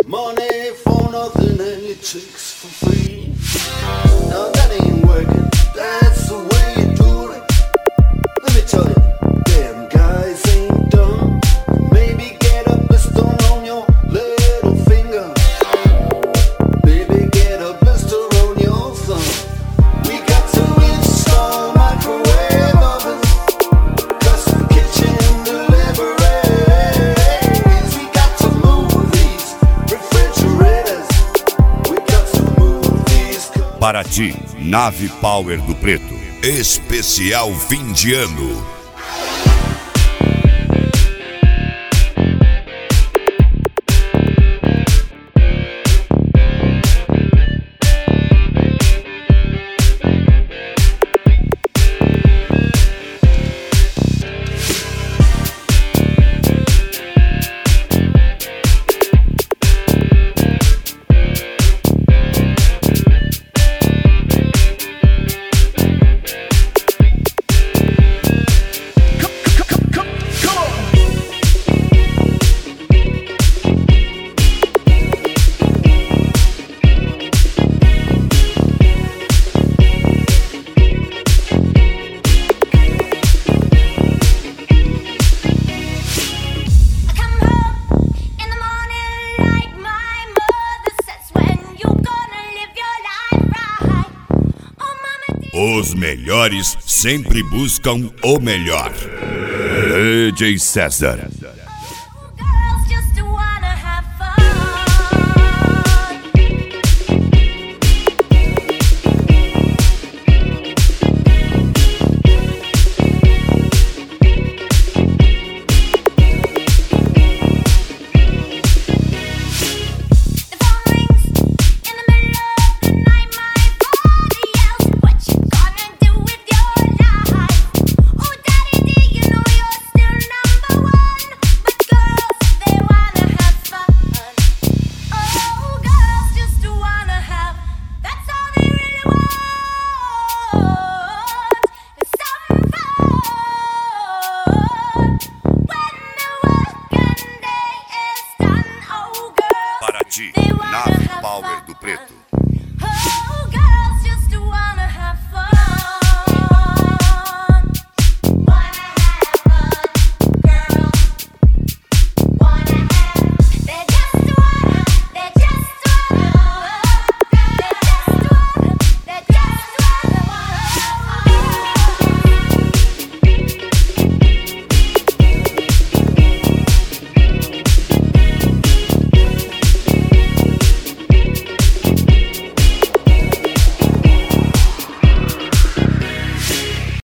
Money for nothing and your chicks for free. Now that ain't working, that's the way you do it. Let me tell you, damn guys ain't dumb. Maybe get a blister on your little finger. Baby, get a blister on your thumb. We got to install microwave ovens, custom kitchen deliveries. We got to move these refrigerators. We got to move these. Paraty, Nave Power do Preto. Especial fim de ano. Os melhores sempre buscam o melhor. DJ César. Paraty, Nave Power do Preto. Oh, girls just wanna